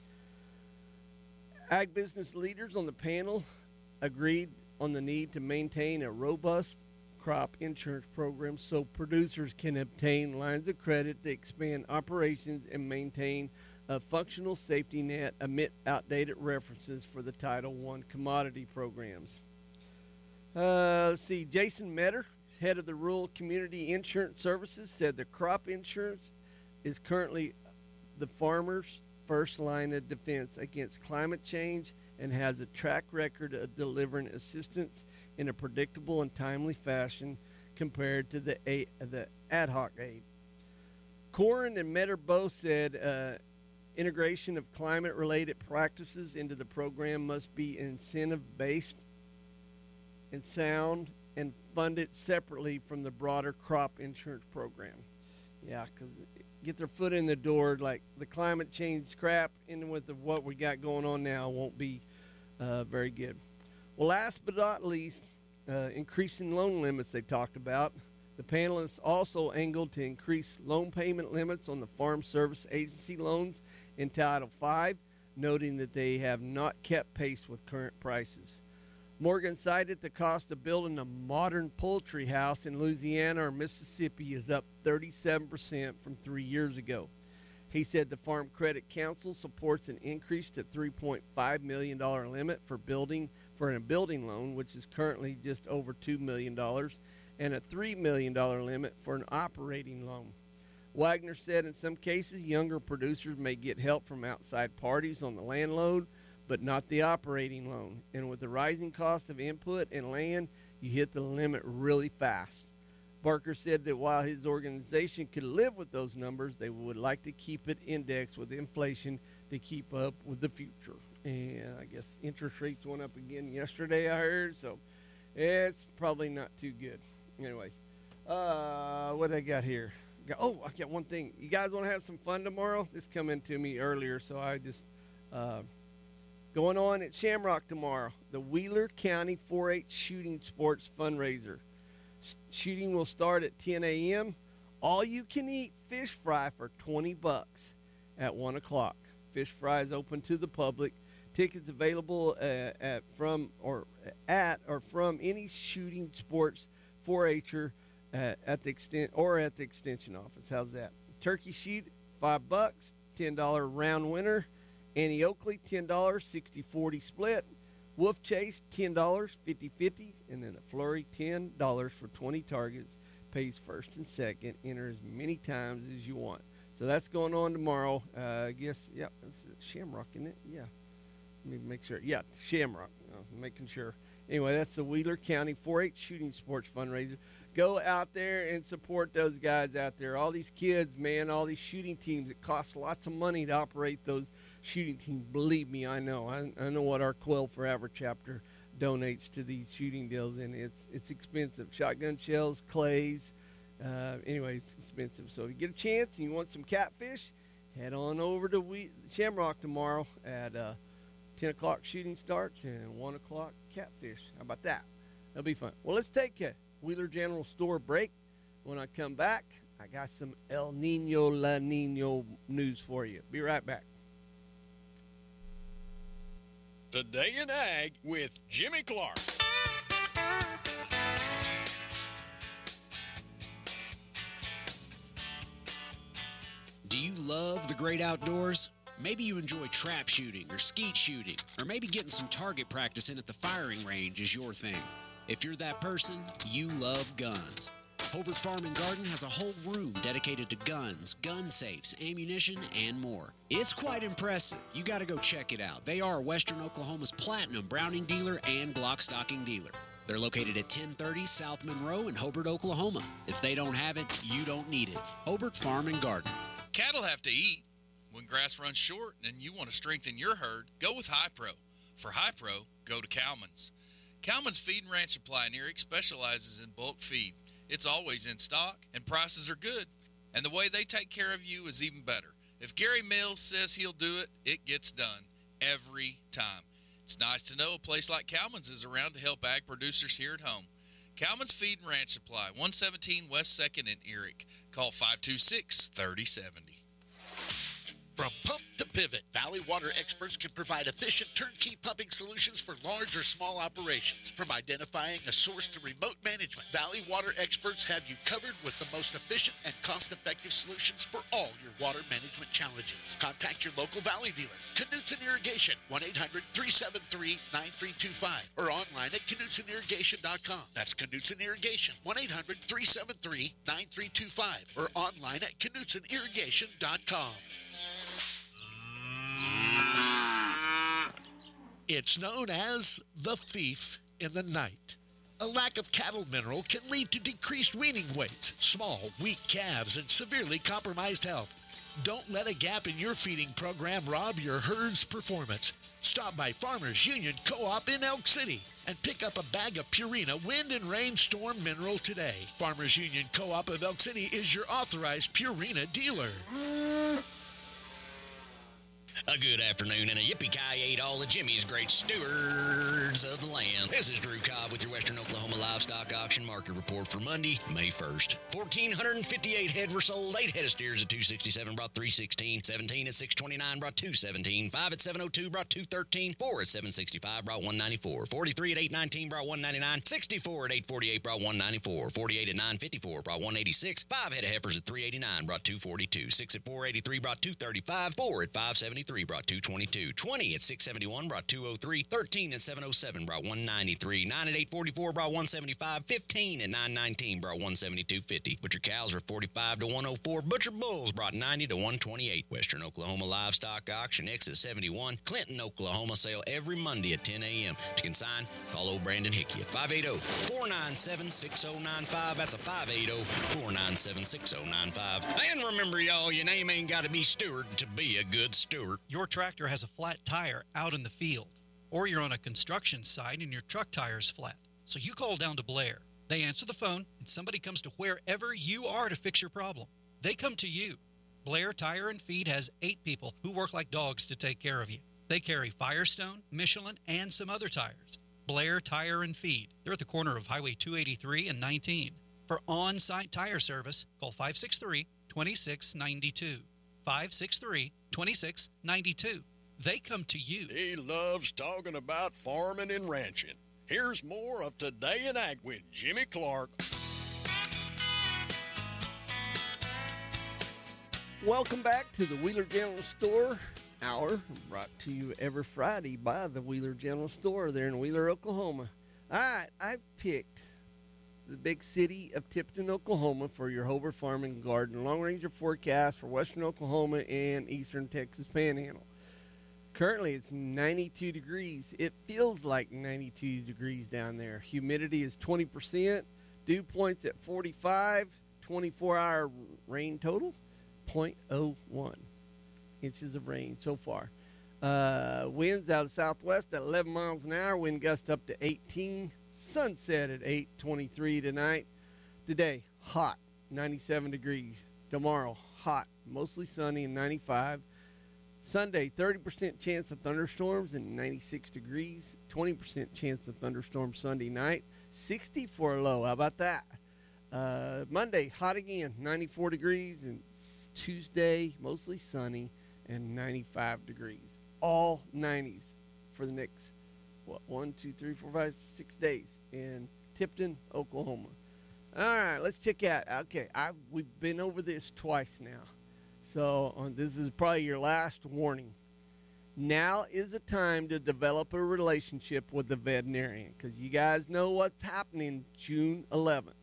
Ag business leaders on the panel agreed on the need to maintain a robust crop insurance program so producers can obtain lines of credit to expand operations and maintain a functional safety net amid outdated references for the Title one commodity programs. Uh, let's see, Jason Metter, head of the Rural Community Insurance Services, said the crop insurance is currently the farmer's first line of defense against climate change and has a track record of delivering assistance in a predictable and timely fashion compared to the, a- the ad hoc aid. Corin and Metter both said uh, integration of climate-related practices into the program must be incentive-based and sound and funded separately from the broader crop insurance program. Yeah, because get their foot in the door, like the climate change crap, and with the, what we got going on now, won't be uh, very good. Well, last but not least, uh, increasing loan limits they talked about. The panelists also angled to increase loan payment limits on the Farm Service Agency loans in Title five, noting that they have not kept pace with current prices. Morgan cited the cost of building a modern poultry house in Louisiana or Mississippi is up thirty-seven percent from three years ago. He said the Farm Credit Council supports an increase to three point five million dollars limit for building for a building loan, which is currently just over two million dollars, and a three million dollars limit for an operating loan. Wagner said in some cases, younger producers may get help from outside parties on the land loan, but not the operating loan. And with the rising cost of input and land, you hit the limit really fast. Barker said that while his organization could live with those numbers, they would like to keep it indexed with inflation to keep up with the future. And I guess interest rates went up again yesterday, I heard, so it's probably not too good. Anyway, uh, what I got here? Got, oh, I got one thing. You guys want to have some fun tomorrow? This come into me earlier, so I just uh, going on at Shamrock tomorrow. The Wheeler County four H Shooting Sports Fundraiser. Shooting will start at ten a.m. All you can eat fish fry for twenty bucks at one o'clock. Fish fry is open to the public. Tickets available uh, at from or at or from any shooting sports four H-er uh, at the extent or at the extension office. How's that? Turkey shoot five bucks, ten dollar round winner. Annie Oakley ten dollars, sixty forty split. Wolf Chase, ten dollars, fifty fifty, and then a flurry, ten dollars for twenty targets. Pays first and second. Enter as many times as you want. So that's going on tomorrow. Uh, I guess, yeah, it's Shamrock, isn't it? Yeah. Let me make sure. Yeah, Shamrock. Uh, making sure. Anyway, that's the Wheeler County four H Shooting Sports Fundraiser. Go out there and support those guys out there. All these kids, man, all these shooting teams. It costs lots of money to operate those shooting teams. Believe me, I know. I, I know what our Quail Forever chapter donates to these shooting deals, and it's it's expensive. Shotgun shells, clays. Uh, anyway, it's expensive. So if you get a chance and you want some catfish, head on over to we- Shamrock tomorrow at uh, ten o'clock shooting starts and one o'clock catfish. How about that? That'll be fun. Well, let's take a Wheeler General Store break. When I come back, I got some El Nino La Nino news for you. Be right back. Today in Ag with Jimmy Clark. Do you love the great outdoors? Maybe you enjoy trap shooting or skeet shooting, or maybe getting some target practice in at the firing range is your thing. If you're that person, you love guns. Hobart Farm and Garden has a whole room dedicated to guns, gun safes, ammunition, and more. It's quite impressive. You got to go check it out. They are Western Oklahoma's platinum Browning dealer and Glock stocking dealer. They're located at ten thirty South Monroe in Hobart, Oklahoma. If they don't have it, you don't need it. Hobart Farm and Garden. Cattle have to eat. When grass runs short and you want to strengthen your herd, go with Hi-Pro. For Hi-Pro, go to Cowman's. Cowman's Feed and Ranch Supply in Eric specializes in bulk feed. It's always in stock, and prices are good. And the way they take care of you is even better. If Gary Mills says he'll do it, it gets done. Every time. It's nice to know a place like Cowman's is around to help ag producers here at home. Cowman's Feed and Ranch Supply, one seventeen West second in Eric. Call five two six, three oh seven oh. From pump to pivot, Valley Water experts can provide efficient turnkey pumping solutions for large or small operations. From identifying a source to remote management, Valley Water experts have you covered with the most efficient and cost-effective solutions for all your water management challenges. Contact your local Valley dealer, Knutson Irrigation, one eight hundred, three seven three, nine three two five, or online at knutson irrigation dot com. That's Knutson Irrigation, one eight hundred, three seven three, nine three two five, or online at knutson irrigation dot com. It's known as the thief in the night. A lack of cattle mineral can lead to decreased weaning weights, small, weak calves, and severely compromised health. Don't let a gap in your feeding program rob your herd's performance. Stop by Farmers Union Co-op in Elk City and pick up a bag of Purina Wind and Rain Storm Mineral today. Farmers Union Co-op of Elk City is your authorized Purina dealer. A good afternoon and a yippee-ki-yay to all of Jimmy's great stewards of the land. This is Drew Cobb with your Western Oklahoma Livestock Auction Market Report for Monday, May first. one thousand four hundred fifty-eight head were sold. eight head of steers at two sixty-seven brought three sixteen. seventeen at six twenty-nine brought two seventeen. five at seven oh two brought two thirteen. four at seven sixty-five brought one ninety-four. forty-three at eight nineteen brought one ninety-nine. sixty-four at eight forty-eight brought one ninety-four. forty-eight at nine fifty-four brought one eighty-six. five head of heifers at three eighty-nine brought two forty-two. six at four eighty-three brought two thirty-five. four at five seventy-three brought two twenty-two. twenty at six seventy-one brought two oh three. thirteen at seven oh seven brought one ninety-three. nine at eight forty-four brought one seventy-five. fifteen at nine nineteen brought one seventy-two fifty. Butcher cows are forty-five to one oh four. Butcher bulls brought ninety to one twenty-eight. Western Oklahoma Livestock Auction exit seventy-one. Clinton, Oklahoma sale every Monday at ten a.m. To consign, call old Brandon Hickey at five eighty, four nine seven, six oh nine five. That's a five eighty, four nine seven, six oh nine five. And remember, y'all, your name ain't got to be Stewart to be a good steward. Your tractor has a flat tire out in the field, or you're on a construction site and your truck tire's flat. So you call down to Blair. They answer the phone, and somebody comes to wherever you are to fix your problem. They come to you. Blair Tire and Feed has eight people who work like dogs to take care of you. They carry Firestone, Michelin, and some other tires. Blair Tire and Feed. They're at the corner of Highway two eighty-three and nineteen. For on-site tire service, call five six three, two six nine two. five six three, two six nine two. They come to you. He loves talking about farming and ranching. Here's more of Today in Ag with Jimmy Clark. Welcome back to the Wheeler General Store Hour, brought to you every Friday by the Wheeler General Store there in Wheeler, Oklahoma. All right, I've picked the big city of Tipton, Oklahoma for your Hobart Farm and Garden long-range forecast for western Oklahoma and eastern Texas Panhandle. Currently, it's ninety-two degrees. It feels like ninety-two degrees down there. Humidity is twenty percent. Dew points at forty-five. twenty-four hour rain total, zero point zero one inches of rain so far. Uh, winds out of southwest at eleven miles an hour. Wind gust up to eighteen. Sunset at eight twenty-three tonight. Today, hot, ninety-seven degrees. Tomorrow, hot, mostly sunny and ninety-five. Sunday, thirty percent chance of thunderstorms and ninety-six degrees. twenty percent chance of thunderstorms Sunday night. sixty for a low. How about that? Uh, Monday, hot again, ninety-four degrees. And Tuesday, mostly sunny and ninety-five degrees. All nineties for the next, what, one, two, three, four, five, six days in Tipton, Oklahoma. All right, let's check out. Okay, I we've been over this twice now. So on, this is probably your last warning. Now is the time to develop a relationship with the veterinarian, because you guys know what's happening June eleventh.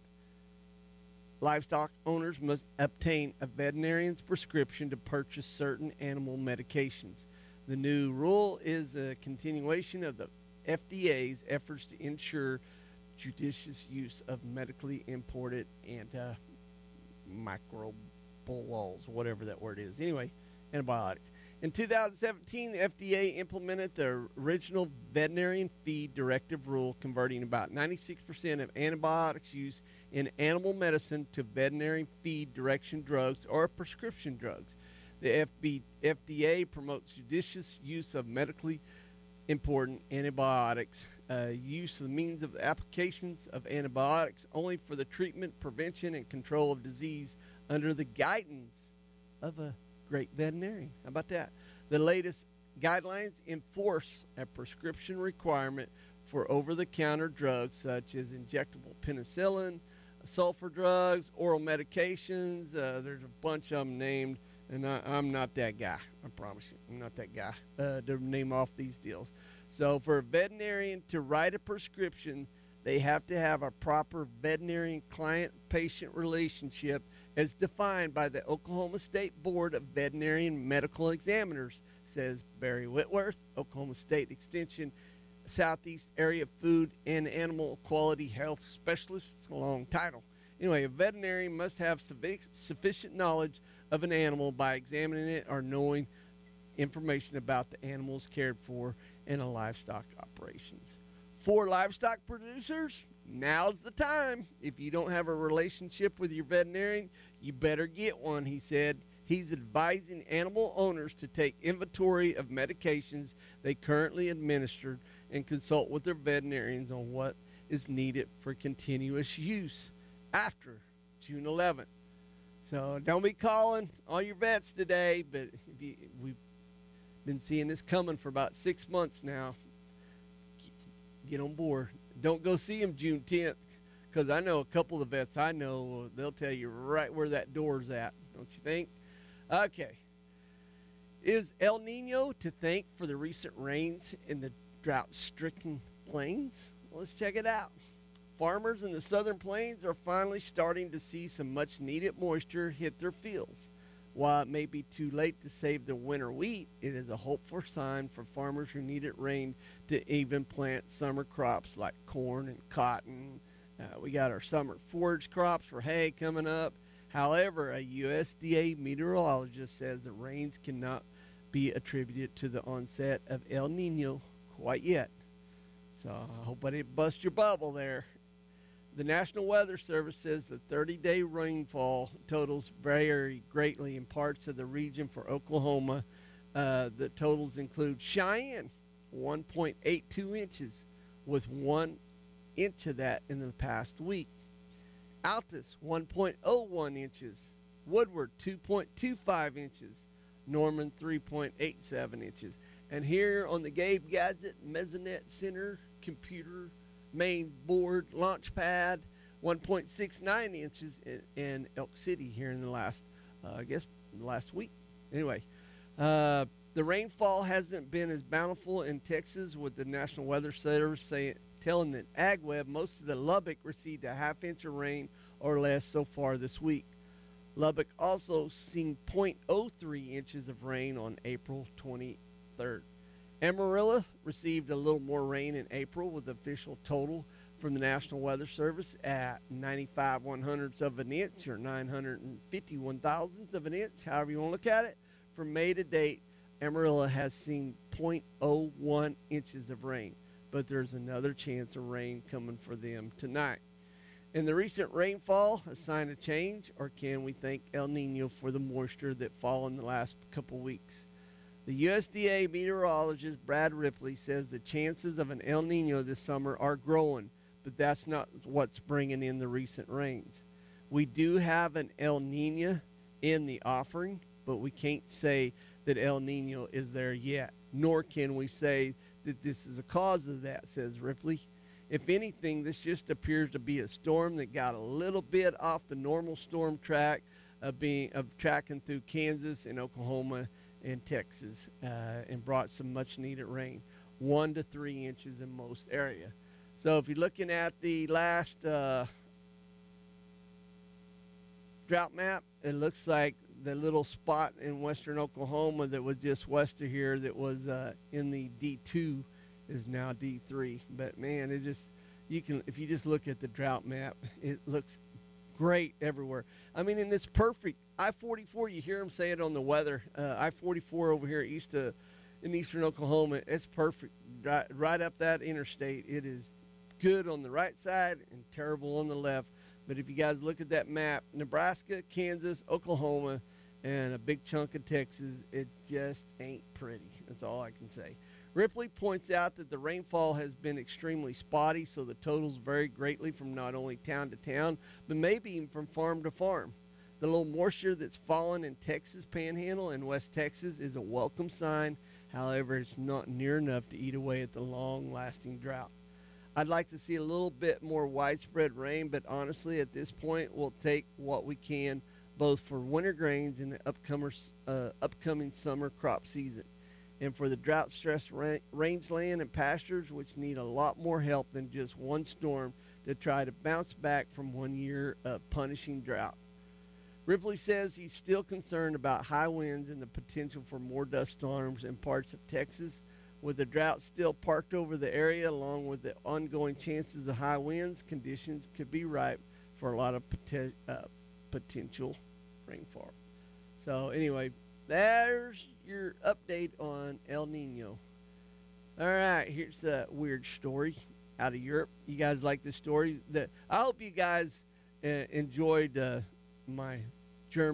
Livestock owners must obtain a veterinarian's prescription to purchase certain animal medications. The new rule is a continuation of the F D A's efforts to ensure judicious use of medically imported antimicrobials, whatever that word is. Anyway, antibiotics. In two thousand seventeen, the F D A implemented the original veterinarian feed directive rule, converting about ninety-six percent of antibiotics used in animal medicine to veterinary feed direction drugs or prescription drugs. The F D A promotes judicious use of medically important antibiotics, uh, use of the means of applications of antibiotics only for the treatment, prevention, and control of disease under the guidance of a great veterinarian. How about that? The latest guidelines enforce a prescription requirement for over-the-counter drugs such as injectable penicillin, sulfur drugs, oral medications. Uh, there's a bunch of them named, and I, I'm not that guy. I promise you, I'm not that guy uh, to name off these deals. So for a veterinarian to write a prescription, they have to have a proper veterinarian client-patient relationship as defined by the Oklahoma State Board of Veterinarian Medical Examiners, says Barry Whitworth, Oklahoma State Extension Southeast Area Food and Animal Quality Health Specialist. It's a long title. Anyway, a veterinarian must have sufficient knowledge of an animal by examining it or knowing information about the animals cared for in a livestock operations. For livestock producers, now's the time. If you don't have a relationship with your veterinarian, you better get one, he said. He's advising animal owners to take inventory of medications they currently administer and consult with their veterinarians on what is needed for continuous use after June eleventh. So don't be calling all your vets today, but if you, we've been seeing this coming for about six months now. Get on board. Don't go see him June tenth, because I know a couple of the vets I know, they'll tell you right where that door's at, don't you think? Okay. Is El Nino to thank for the recent rains in the drought-stricken plains? Well, let's check it out. Farmers in the southern plains are finally starting to see some much-needed moisture hit their fields. While it may be too late to save the winter wheat, it is a hopeful sign for farmers who needed rain to even plant summer crops like corn and cotton. Uh, we got our summer forage crops for hay coming up. However, a U S D A meteorologist says the rains cannot be attributed to the onset of El Nino quite yet. So I hope I didn't bust your bubble there. The National Weather Service says the thirty-day rainfall totals vary greatly in parts of the region for Oklahoma. Uh, the totals include Cheyenne, one point eight two inches, with one inch of that in the past week. Altus, one point oh one inches. Woodward, two point two five inches. Norman, three point eight seven inches. And here on the Gabe Gadget Mesonet Center computer main board launch pad, one point six nine inches in, in Elk City here in the last, uh, I guess, the last week. Anyway, uh, the rainfall hasn't been as bountiful in Texas, with the National Weather Service saying, telling that AgWeb most of the Lubbock received a half inch of rain or less so far this week. Lubbock also seen zero point oh three inches of rain on April twenty-third. Amarillo received a little more rain in April, with the official total from the National Weather Service at ninety-five one hundredths of an inch, or nine hundred fifty-one thousandths of an inch, however you want to look at it. From May to date, Amarillo has seen zero point oh one inches of rain, but there's another chance of rain coming for them tonight. In the recent rainfall, a sign of change, or can we thank El Nino for the moisture that fall in the last couple weeks? The U S D A meteorologist Brad Ripley says the chances of an El Nino this summer are growing, but that's not what's bringing in the recent rains. We do have an El Nino in the offering, but we can't say that El Nino is there yet, nor can we say that this is a cause of that, says Ripley. If anything, this just appears to be a storm that got a little bit off the normal storm track of being of tracking through Kansas and Oklahoma and Texas, uh, and brought some much needed rain, one to three inches in most area. So if you're looking at the last uh, drought map, it looks like the little spot in western Oklahoma that was just west of here that was uh, in the D two is now D three. But man, it just, you can, if you just look at the drought map, it looks great everywhere. I mean, and it's perfect. I forty-four, you hear them say it on the weather. Uh, I forty-four over here east of, in eastern Oklahoma, it's perfect. Right, right up that interstate. It is good on the right side and terrible on the left. But if you guys look at that map, Nebraska, Kansas, Oklahoma, and a big chunk of Texas, it just ain't pretty. That's all I can say. Ripley points out that the rainfall has been extremely spotty, so the totals vary greatly from not only town to town, but maybe even from farm to farm. The little moisture that's fallen in Texas Panhandle and West Texas is a welcome sign. However, it's not near enough to eat away at the long-lasting drought. I'd like to see a little bit more widespread rain, but honestly, at this point, we'll take what we can, both for winter grains and the upcomer, uh, upcoming summer crop season, and for the drought-stressed ra- rangeland and pastures, which need a lot more help than just one storm to try to bounce back from one year of punishing drought. Ripley says he's still concerned about high winds and the potential for more dust storms in parts of Texas. With the drought still parked over the area, along with the ongoing chances of high winds, conditions could be ripe for a lot of poten- uh, potential rainfall. So anyway, there's your update on El Nino. All right, here's a weird story out of Europe. You guys like this story? That I hope you guys uh, enjoyed uh, my German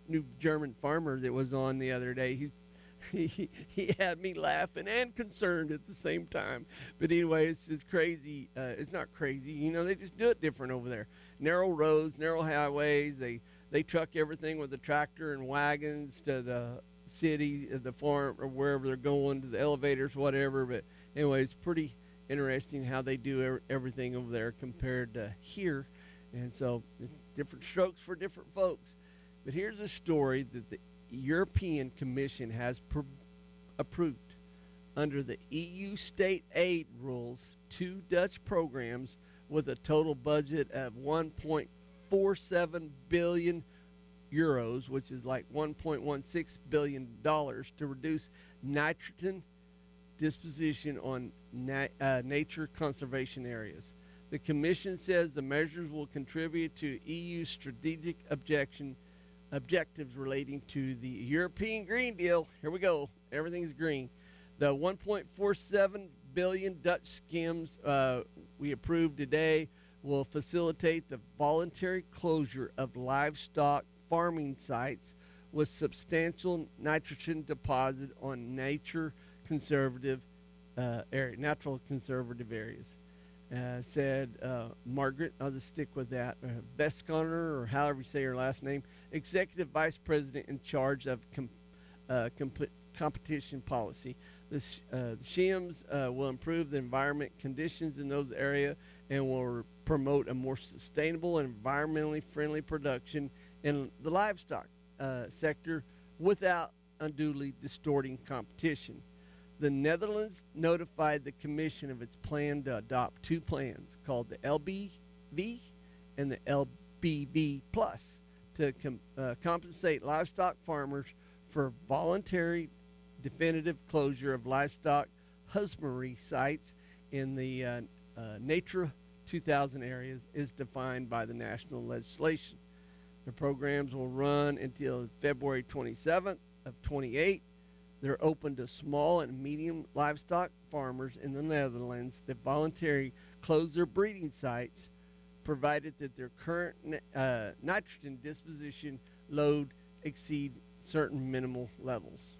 new German farmer that was on the other day. He he, he had me laughing and concerned at the same time. But anyway, it's, it's crazy. Uh, it's not crazy. You know, they just do it different over there. Narrow roads, narrow highways. They, they truck everything with a tractor and wagons to the city, the farm, or wherever they're going, to the elevators, whatever. But anyway, it's pretty interesting how they do everything over there compared to here. And so different strokes for different folks. But here's a story that the European Commission has pr- approved. Under the E U state aid rules, two Dutch programs with a total budget of one point four seven billion euros, which is like one point one six billion dollars, to reduce nitrogen disposition on na- uh, nature conservation areas. The Commission says the measures will contribute to E U's strategic objection objectives relating to the European Green Deal. Here we go. Everything's green. The one point four seven billion Dutch schemes uh, we approved today will facilitate the voluntary closure of livestock farming sites with substantial nitrogen deposit on nature conservative uh, area, natural conservative areas. Uh, said uh, Margaret, I'll just stick with that, uh, Vesconer, or however you say her last name, Executive Vice President in charge of com- uh, comp- competition policy. The, sh- uh, the shims uh, will improve the environment conditions in those areas and will re- promote a more sustainable and environmentally friendly production in the livestock uh, sector without unduly distorting competition. The Netherlands notified the Commission of its plan to adopt two plans called the L B V and the L B V Plus to com- uh, compensate livestock farmers for voluntary definitive closure of livestock husbandry sites in the uh, uh, Natura two thousand areas is defined by the national legislation. The programs will run until February twenty-seventh of twenty-eight. They're open to small and medium livestock farmers in the Netherlands that voluntarily close their breeding sites, provided that their current uh, nitrogen disposition load exceed certain minimal levels.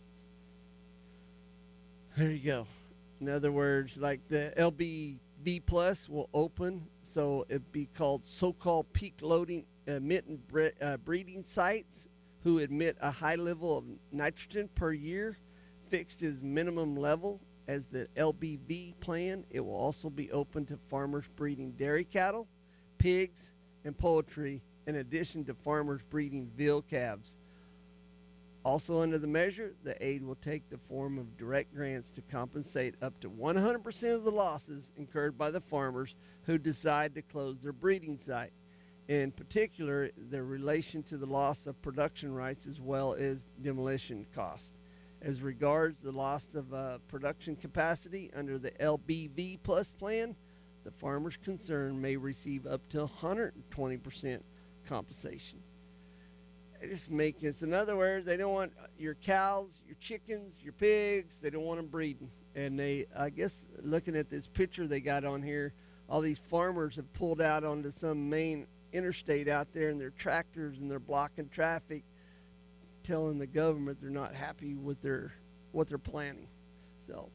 There you go. In other words, like the L B V Plus will open, so it'd be called so-called peak loading emitting bre- uh, breeding sites who emit a high level of nitrogen per year, fixed as minimum level as the L B V plan. It will also be open to farmers breeding dairy cattle, pigs, and poultry, in addition to farmers breeding veal calves. Also under the measure, the aid will take the form of direct grants to compensate up to one hundred percent of the losses incurred by the farmers who decide to close their breeding site. In particular, the relation to the loss of production rights as well as demolition cost. As regards the loss of uh, production capacity under the L B V Plus plan, the farmers concerned may receive up to one hundred twenty percent compensation. Just make it. So in other words, they don't want your cows, your chickens, your pigs. They don't want them breeding. And they, I guess, looking at this picture they got on here, all these farmers have pulled out onto some main interstate out there in their tractors, and they're blocking traffic, telling the government they're not happy with their what they're planning. So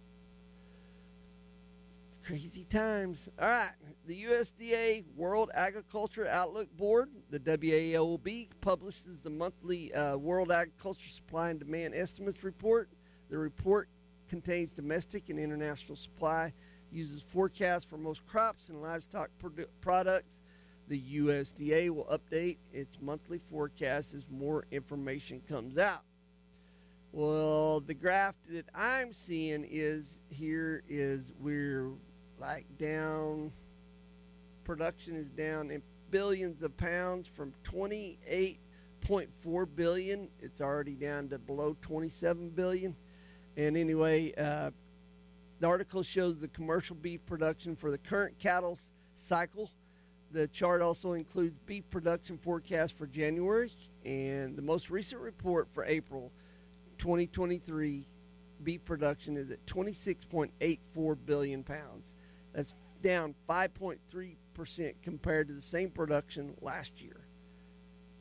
crazy times. All right, the U S D A World Agriculture Outlook Board, the W A O B, publishes the monthly uh, World Agriculture Supply and Demand Estimates report. The report contains domestic and international supply, uses forecasts for most crops and livestock produ- products. The U S D A will update its monthly forecast as more information comes out. Well, the graph that I'm seeing is here is we're like down, production is down in billions of pounds from twenty-eight point four billion. It's already down to below twenty-seven billion. And anyway, uh, the article shows the commercial beef production for the current cattle cycle. The chart also includes beef production forecast for January, and the most recent report for April twenty twenty-three beef production is at twenty-six point eight four billion pounds. That's down five point three percent compared to the same production last year.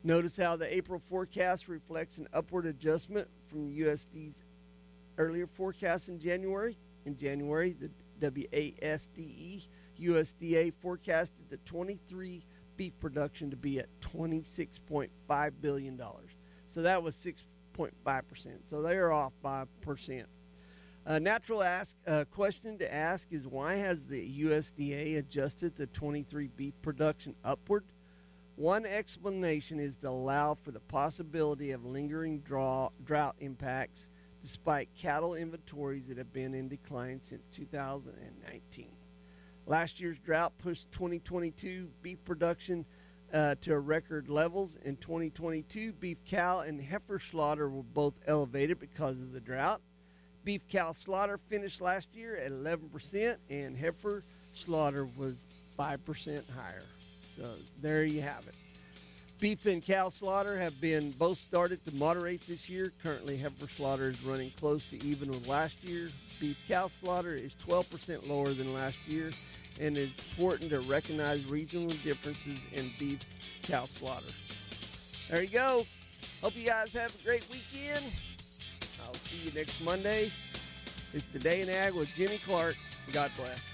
Notice how the April forecast reflects an upward adjustment from the U S D's earlier forecast in January. In January, the W A S D E U S D A forecasted the twenty-three beef production to be at twenty-six point five billion dollars. So that was six point five percent. So they are off by a percent. A natural ask, uh, question to ask is, why has the U S D A adjusted the twenty-three beef production upward? One explanation is to allow for the possibility of lingering draw, drought impacts despite cattle inventories that have been in decline since two thousand nineteen. Last year's drought pushed twenty twenty-two beef production uh, to record levels. In twenty twenty-two, beef cow and heifer slaughter were both elevated because of the drought. Beef cow slaughter finished last year at eleven percent, and heifer slaughter was five percent higher. So there you have it. Beef and cow slaughter have been both started to moderate this year. Currently, heifer slaughter is running close to even with last year. Beef cow slaughter is twelve percent lower than last year, and it's important to recognize regional differences in beef cow slaughter. There you go. Hope you guys have a great weekend. I'll see you next Monday. It's Today in Ag with Jimmy Clark. God bless.